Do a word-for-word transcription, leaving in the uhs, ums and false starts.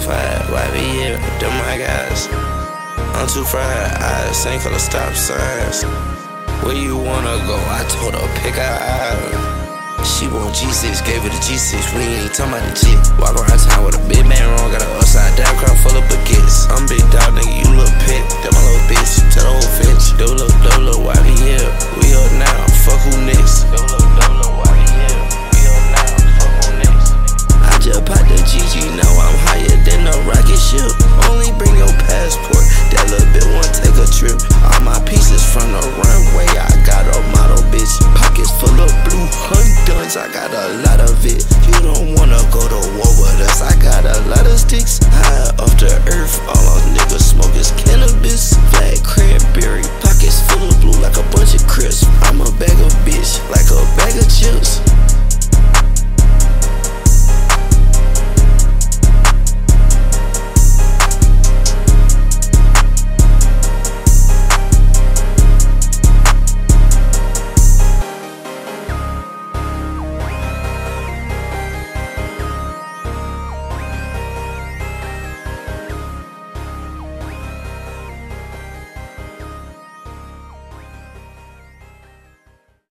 five, Y B L, them my guys. I'm too fried, eyes, same color stop signs. Where you wanna go? I told her pick our island. She want G six, gave her the G six, we ain't talking about the G. Walk around town with a big man wrong, got an upside down crown full of baguettes. I'm big